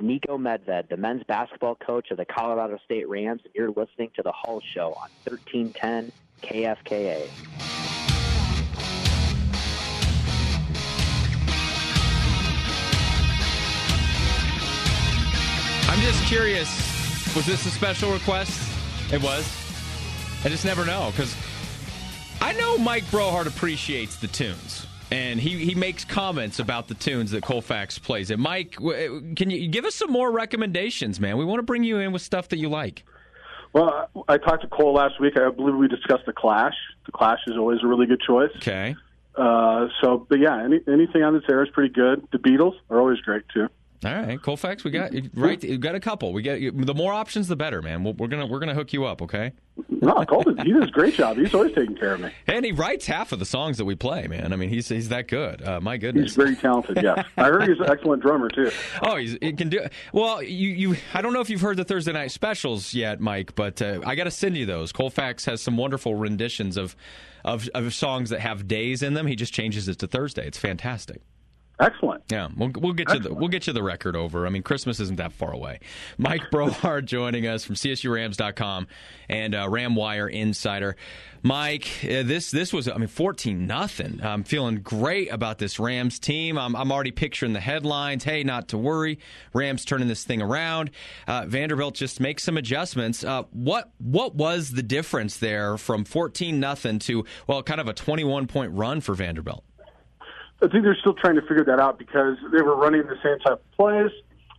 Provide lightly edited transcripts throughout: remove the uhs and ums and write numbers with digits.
Niko Medved, the men's basketball coach of the Colorado State Rams, and you're listening to The Hull Show on 1310 KFKA. I'm just curious, was this a special request? It was? I just never know, because I know Mike Brohart appreciates the tunes, and he makes comments about the tunes that Colfax plays. And Mike, can you give us some more recommendations, man? We want to bring you in with stuff that you like. Well, I talked to Cole last week. I believe we discussed The Clash. The Clash is always a really good choice. Okay. But yeah, anything on this air is pretty good. The Beatles are always great, too. All right, Colfax, we got a couple. We got the more options, the better, man. We're gonna hook you up, okay? No, Colton, he does a great job. He's always taking care of me. And he writes half of the songs that we play, man. I mean, he's that good. My goodness, he's very talented. Yeah, I heard he's an excellent drummer too. Oh, he can do. Well, you. I don't know if you've heard the Thursday night specials yet, Mike, but I got to send you those. Colfax has some wonderful renditions of songs that have days in them. He just changes it to Thursday. It's fantastic. Excellent. Yeah, we'll get you the record over. I mean, Christmas isn't that far away. Mike Brohart joining us from CSURams.com and RamWire Insider. Mike, this was 14-0. I'm feeling great about this Rams team. I'm already picturing the headlines. Hey, not to worry, Rams turning this thing around. Vanderbilt just makes some adjustments. What was the difference there from 14-0 to kind of a 21-point run for Vanderbilt? I think they're still trying to figure that out because they were running the same type of plays,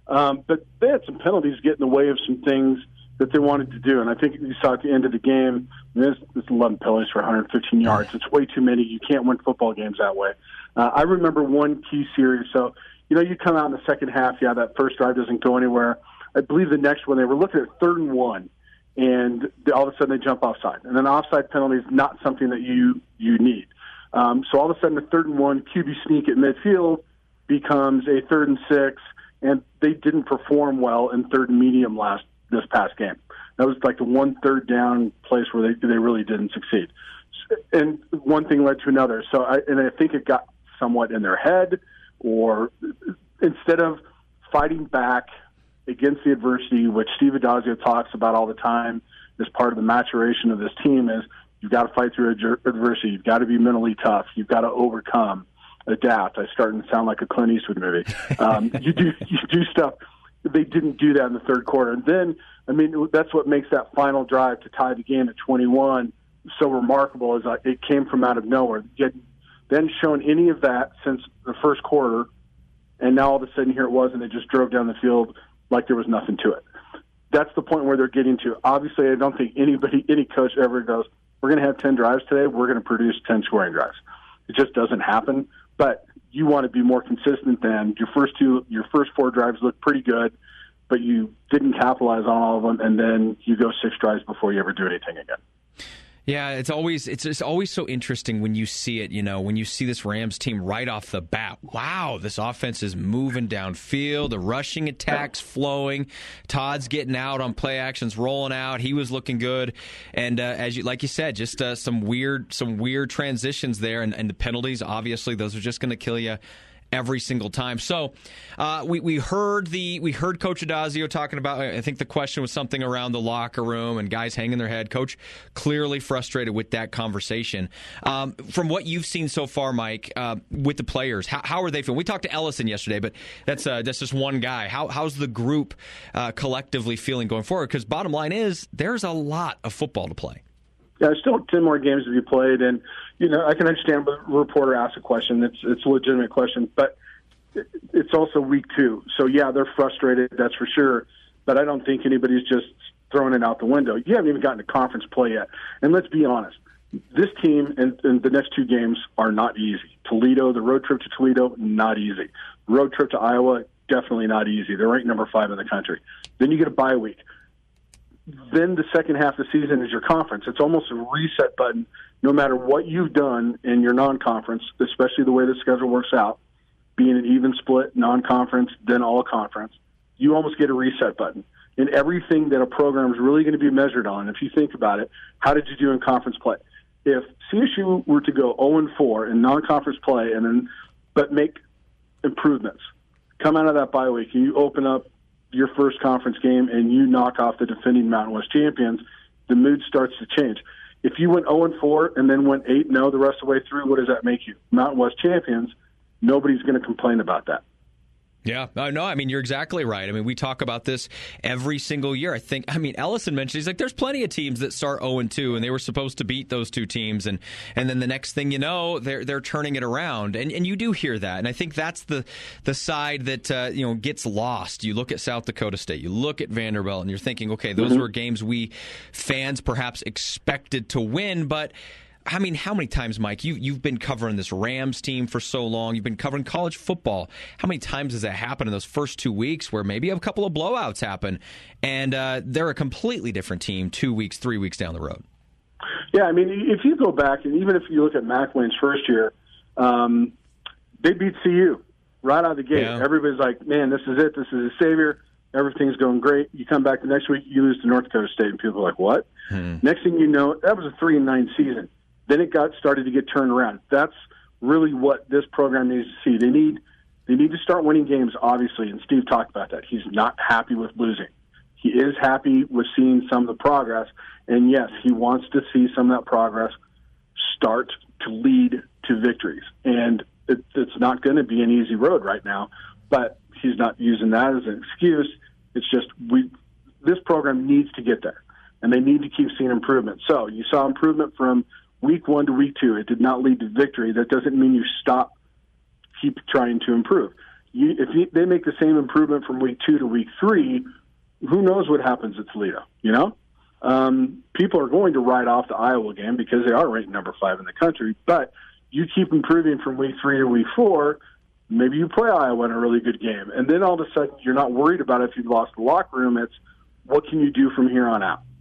but they had some penalties get in the way of some things that they wanted to do. And I think you saw at the end of the game, there's 11 penalties for 115 yards. It's way too many. You can't win football games that way. I remember one key series. So, you come out in the second half, that first drive doesn't go anywhere. I believe the next one, they were looking at 3rd and 1, and all of a sudden they jump offside. And an offside penalty is not something that you need. So all of a sudden, the 3rd and 1 QB sneak at midfield becomes a 3rd and 6, and they didn't perform well in 3rd and medium this past game. That was like the one 3rd down place where they really didn't succeed. And one thing led to another. So I think it got somewhat in their head, or instead of fighting back against the adversity, which Steve Addazio talks about all the time as part of the maturation of this team, is you've got to fight through adversity. You've got to be mentally tough. You've got to overcome, adapt. I'm starting to sound like a Clint Eastwood movie. You do stuff. They didn't do that in the third quarter. And then, that's what makes that final drive to tie the game at 21 so remarkable, is it came from out of nowhere. You hadn't shown any of that since the first quarter, and now all of a sudden here it was, and they just drove down the field like there was nothing to it. That's the point where they're getting to. Obviously, I don't think any coach ever goes, we're going to have 10 drives today, we're going to produce 10 scoring drives. It just doesn't happen. But you want to be more consistent than your first 4 drives look pretty good, but you didn't capitalize on all of them, and then you go 6 drives before you ever do anything again. Yeah, it's always so interesting when you see it, when you see this Rams team right off the bat. Wow, this offense is moving downfield, the rushing attacks flowing, Todd's getting out on play actions, rolling out. He was looking good, and like you said, just some weird transitions there, and the penalties. Obviously, those are just going to kill you every single time. So we heard Coach Addazio talking about, I think the question was something around the locker room and guys hanging their head. Coach clearly frustrated with that conversation. From what you've seen so far, Mike, with the players, how are they feeling? We talked to Ellison yesterday, but that's just one guy. How's the group collectively feeling going forward? Because bottom line is there's a lot of football to play. Yeah, there's still 10 more games to be played, and I can understand when a reporter asks a question. It's a legitimate question, but it's also week 2. So yeah, they're frustrated, that's for sure. But I don't think anybody's just throwing it out the window. You haven't even gotten to conference play yet, and let's be honest. This team and the next 2 games are not easy. Toledo, the road trip to Toledo, not easy. Road trip to Iowa, definitely not easy. They're ranked number 5 in the country. Then you get a bye week. Then the second half of the season is your conference. It's almost a reset button. No matter what you've done in your non-conference, especially the way the schedule works out, being an even split, non-conference, then all conference, you almost get a reset button. And everything that a program is really going to be measured on, if you think about it, how did you do in conference play? If CSU were to go 0-4 in non-conference play but make improvements, come out of that bye week and you open up your first conference game and you knock off the defending Mountain West champions, the mood starts to change. If you went 0-4 and then went 8-0 the rest of the way through, what does that make you? Mountain West champions. Nobody's going to complain about that. Yeah, no, I mean, you're exactly right. I mean, we talk about this every single year. I mean, Ellison mentioned, he's like, there's plenty of teams that start 0-2, and they were supposed to beat those two teams, and then the next thing you know, they're turning it around, and you do hear that, and I think that's the side that gets lost. You look at South Dakota State, you look at Vanderbilt, and you're thinking, okay, those were games we fans perhaps expected to win, but I mean, how many times, Mike, you've been covering this Rams team for so long, you've been covering college football. How many times does that happen in those first 2 weeks where maybe a couple of blowouts happen and they're a completely different team 2 weeks, 3 weeks down the road? Yeah, I mean, if you go back, and even if you look at McElwain's first year, they beat CU right out of the gate. Yeah. Everybody's like, man, this is it. This is a savior. Everything's going great. You come back the next week, you lose to North Dakota State, and people are like, what? Next thing you know, that was a 3-9 season. Then it started to get turned around. That's really what this program needs to see. They need to start winning games, obviously, and Steve talked about that. He's not happy with losing. He is happy with seeing some of the progress, and yes, he wants to see some of that progress start to lead to victories. And it's not going to be an easy road right now, but he's not using that as an excuse. It's just this program needs to get there, and they need to keep seeing improvement. So you saw improvement from week 1 to week 2. It did not lead to victory. That doesn't mean you keep trying to improve. If they make the same improvement from week 2 to week 3, who knows what happens at Toledo, People are going to write off the Iowa game because they are ranked number 5 in the country, but you keep improving from week 3 to week 4, maybe you play Iowa in a really good game, and then all of a sudden you're not worried about if you've lost the locker room. It's what can you do from here on out?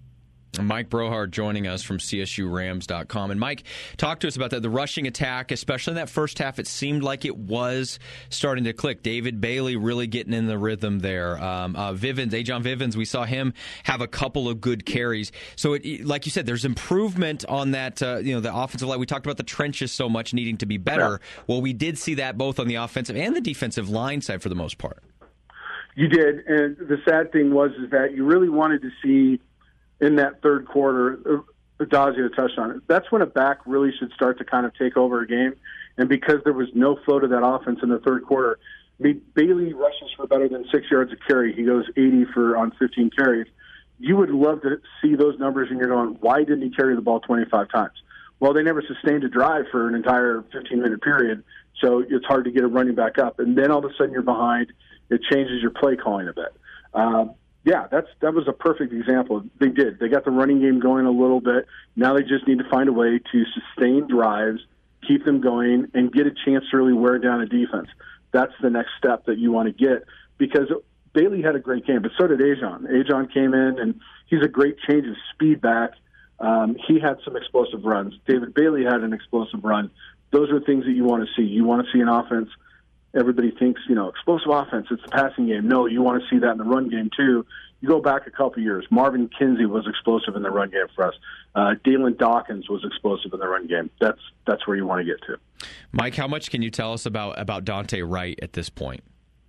Mike Brohard joining us from CSURams.com. And Mike, talk to us about that. The rushing attack, especially in that first half, it seemed like it was starting to click. David Bailey really getting in the rhythm there. Ajon Vivens, we saw him have a couple of good carries. So, like you said, there's improvement on that, the offensive line. We talked about the trenches so much needing to be better. Yeah. Well, we did see that both on the offensive and the defensive line side for the most part. You did. And the sad thing was that you really wanted to see in that third quarter, Adazio touched on it. That's when a back really should start to kind of take over a game. And because there was no flow to that offense in the third quarter, Bailey rushes for better than 6 yards a carry. He goes 80 on 15 carries. You would love to see those numbers, and you're going, why didn't he carry the ball 25 times? Well, they never sustained a drive for an entire 15-minute period, so it's hard to get a running back up. And then all of a sudden you're behind. It changes your play calling a bit. Yeah, that was a perfect example. They did. They got the running game going a little bit. Now they just need to find a way to sustain drives, keep them going, and get a chance to really wear down a defense. That's the next step that you want to get, because Bailey had a great game, but so did Ajon. Ajon came in, and he's a great change of speed back. He had some explosive runs. David Bailey had an explosive run. Those are things that you want to see. You want to see an offense. Everybody thinks, explosive offense, it's the passing game. No, you want to see that in the run game, too. You go back a couple years. Marvin Kinsey was explosive in the run game for us. Dalen Dawkins was explosive in the run game. That's where you want to get to. Mike, how much can you tell us about Dante Wright at this point?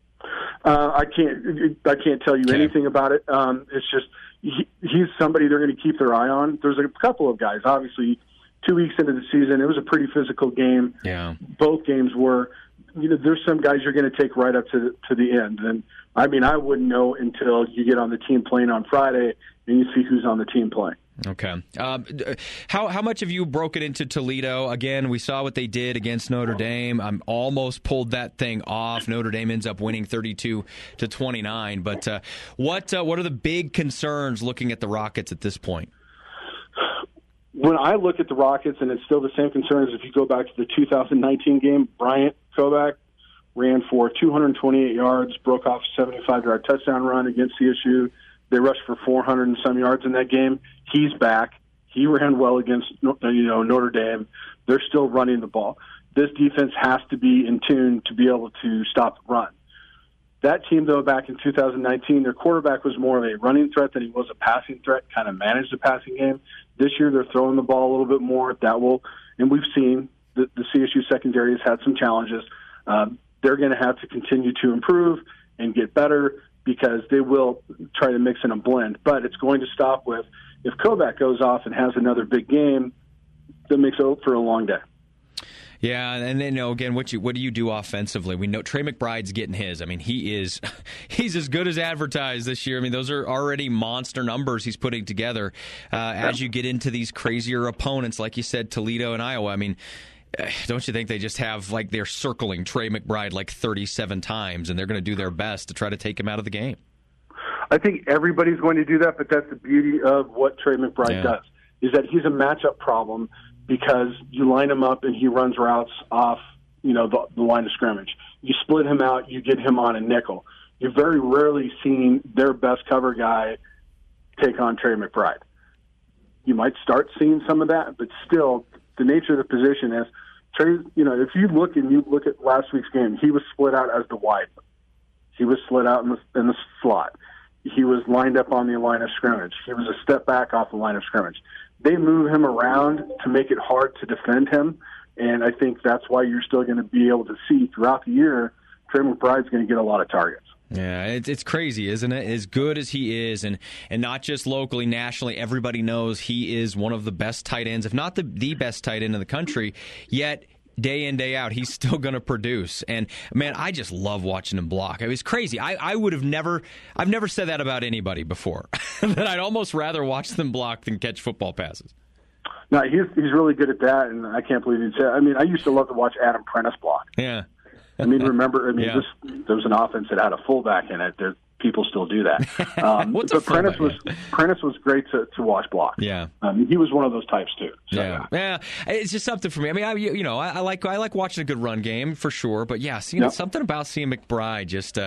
I can't tell you anything about it. It's just he's somebody they're going to keep their eye on. There's a couple of guys. Obviously, 2 weeks into the season, it was a pretty physical game. Yeah. Both games were. There's some guys you're going to take right up to the end. And, I wouldn't know until you get on the team playing on Friday and you see who's on the team playing. Okay. How much have you broken into Toledo? Again, we saw what they did against Notre Dame. I'm almost pulled that thing off. Notre Dame ends up winning 32-29. But what are the big concerns looking at the Rockets at this point? When I look at the Rockets, and it's still the same concerns if you go back to the 2019 game, Bryant Kovac ran for 228 yards, broke off a 75-yard touchdown run against CSU. They rushed for 400 and some yards in that game. He's back. He ran well against Notre Dame. They're still running the ball. This defense has to be in tune to be able to stop the run. That team, though, back in 2019, their quarterback was more of a running threat than he was a passing threat, kind of managed the passing game. This year they're throwing the ball a little bit more. And we've seen the CSU secondary has had some challenges. They're going to have to continue to improve and get better. because they will try to mix in a blend. But it's going to stop with, if Kovac goes off and has another big game, that makes it for a long day. Yeah, and then, again, what do you do offensively? We know Trey McBride's getting his. I mean, he's as good as advertised this year. I mean, those are already monster numbers he's putting together. As you get into these crazier opponents, like you said, Toledo and Iowa, I mean, don't you think they just have, like, they're circling Trey McBride like 37 times, and they're going to do their best to try to take him out of the game? I think everybody's going to do that, but that's the beauty of what Trey McBride does, is that he's a matchup problem because you line him up and he runs routes off, the line of scrimmage. You split him out, you get him on a nickel. You're very rarely seeing their best cover guy take on Trey McBride. You might start seeing some of that, but still, the nature of the position is Trey. If you look at last week's game, he was split out as the wide. He was split out in the slot. He was lined up on the line of scrimmage. He was a step back off the line of scrimmage. They move him around to make it hard to defend him, and I think that's why you're still going to be able to see throughout the year Trey McBride's going to get a lot of targets. Yeah, it's crazy, isn't it? As good as he is, and not just locally, nationally, everybody knows he is one of the best tight ends, if not the best tight end in the country, yet day in, day out, he's still going to produce. And, man, I just love watching him block. It was crazy. I would have never said that about anybody before, that I'd almost rather watch them block than catch football passes. No, he's really good at that, and I can't believe he'd say it. I mean, I used to love to watch Adam Prentice block. Yeah. There was an offense that had a fullback in it. People still do that. But Prentice was great to watch block. Yeah, he was one of those types too. So, yeah. It's just something for me. I mean, I like watching a good run game for sure. But yeah, something about seeing McBride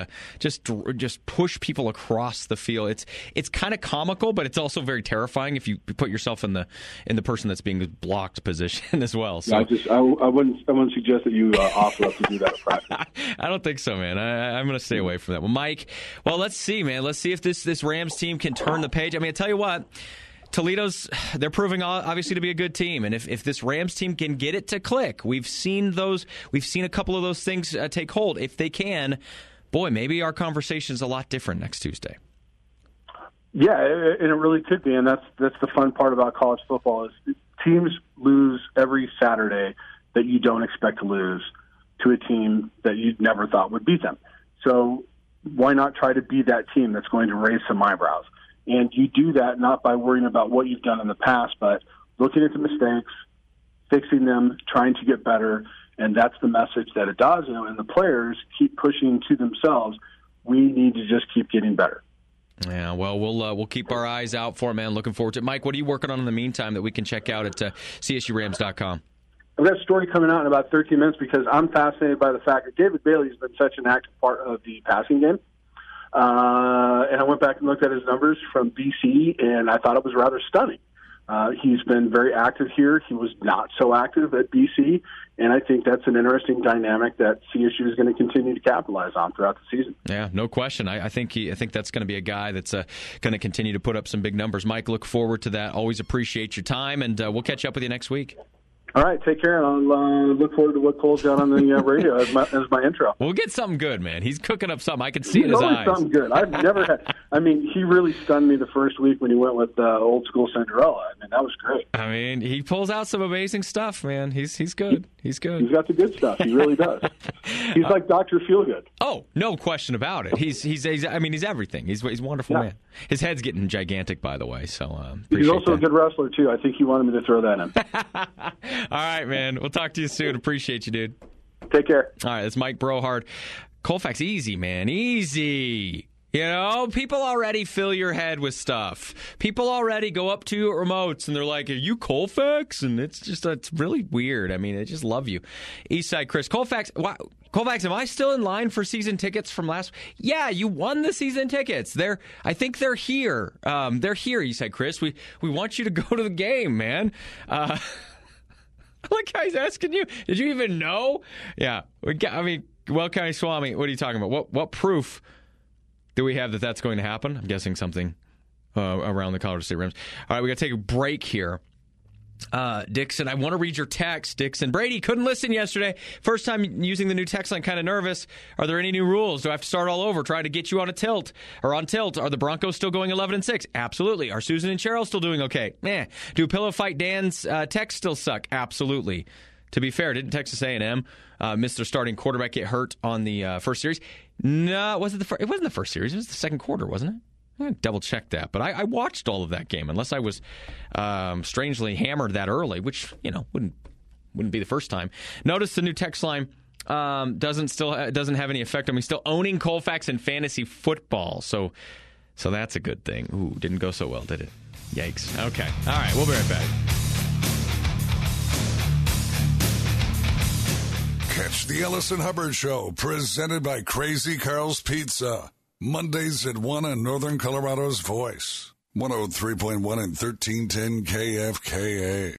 just push people across the field. It's kind of comical, but it's also very terrifying if you put yourself in the person that's being blocked position as well. So I wouldn't suggest that you offer up to do that at practice. I don't think so, man. I'm going to stay away from that. Well, Mike. Well, let's see, man. Let's see if this Rams team can turn the page. I mean, I tell you what, they're proving obviously to be a good team, and if this Rams team can get it to click, we've seen a couple of those things take hold. If they can, boy, maybe our conversation's a lot different next Tuesday. Yeah, and it really could be, and that's the fun part about college football is teams lose every Saturday that you don't expect to lose to a team that you never thought would beat them. So why not try to be that team that's going to raise some eyebrows? And you do that not by worrying about what you've done in the past, but looking at the mistakes, fixing them, trying to get better, and that's the message that it does. And the players keep pushing to themselves. We need to just keep getting better. Yeah, well, we'll keep our eyes out for it, man. Looking forward to it. Mike, what are you working on in the meantime that we can check out at CSURams.com? I've got a story coming out in about 13 minutes because I'm fascinated by the fact that David Bailey has been such an active part of the passing game. And I went back and looked at his numbers from BC, and I thought it was rather stunning. He's been very active here. He was not so active at BC, and I think that's an interesting dynamic that CSU is going to continue to capitalize on throughout the season. Yeah, no question. I think that's going to be a guy that's going to continue to put up some big numbers. Mike, look forward to that. Always appreciate your time, and we'll catch up with you next week. All right, take care, and I'll look forward to what Cole's got on the radio as my intro. We'll get something good, man. He's cooking up something. I can see it in his eyes. Something good. I've never had. I mean, he really stunned me the first week when he went with Old School Cinderella. I mean, that was great. I mean, he pulls out some amazing stuff, man. He's good. He's good. He's got the good stuff. He really does. He's like Dr. Feelgood. Oh, no question about it. He's everything. He's a wonderful man. His head's getting gigantic, by the way. So he's also a good wrestler too. I think he wanted me to throw that in. All right, man. We'll talk to you soon. Appreciate you, dude. Take care. All right, that's Mike Brohard. Colfax, easy, man. Easy. People already fill your head with stuff. People already go up to remotes and they're like, "Are you Colfax?" And it's really weird. I mean, they just love you. Eastside Chris. Colfax, am I still in line for season tickets from last? Yeah, you won the season tickets. I think they're here. They're here, Eastside Chris. We want you to go to the game, man. Like guy's asking you, did you even know? Yeah. Well, County Swami, what are you talking about? What proof do we have that that's going to happen? I'm guessing something around the Colorado State Rams. All right, we got to take a break here. Dixon, I want to read your text. Dixon, Brady, couldn't listen yesterday. First time using the new text line, kind of nervous. Are there any new rules? Do I have to start all over, try to get you on tilt? Are the Broncos still going 11-6? Absolutely. Are Susan and Cheryl still doing okay? Do Pillow Fight Dan's texts still suck? Absolutely. To be fair, didn't Texas A&M miss their starting quarterback get hurt on the first series? No, it wasn't the first series. It was the second quarter, wasn't it? I double check that, but I watched all of that game, unless I was strangely hammered that early, which wouldn't be the first time. Notice the new text line doesn't have any effect on me. Still owning Colfax in fantasy football, so that's a good thing. Ooh, didn't go so well, did it? Yikes. Okay, all right, we'll be right back. Catch the Ellison Hubbard Show, presented by Crazy Carl's Pizza. Mondays at 1 on Northern Colorado's Voice. 103.1 and 1310 KFKA.